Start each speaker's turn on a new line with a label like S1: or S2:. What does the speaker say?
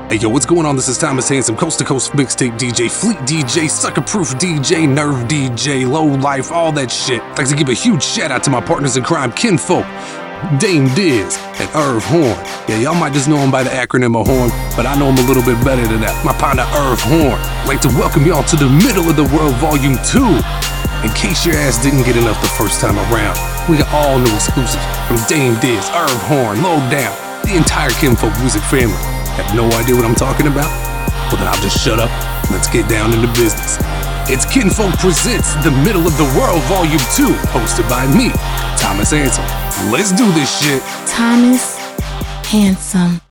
S1: Hey yo, what's going on? This is Thomas Handsome, Coast to Coast Mixtape DJ, Fleet DJ, Sucker Proof DJ, Nerve DJ, Low Life, all that shit. I'd like to give a huge shout out to my partners in crime, Kinfolk, Dame Diz, and Irv Horn. Yeah, y'all might just know him by the acronym of Horn, but I know him a little bit better than that. My partner Irv Horn. I'd like to welcome y'all to the Middle of the World Volume 2. In case your ass didn't get enough the first time around, we got all new exclusives from Dame Diz, Irv Horn, Low Down, the entire Kinfolk music family. Have no idea what I'm talking about? Well then I'll just shut up. Let's get down into business. It's Kinfolk presents The Middle of the World Volume 2, hosted by me, Thomas Handsome. Let's do this shit.
S2: Thomas Handsome.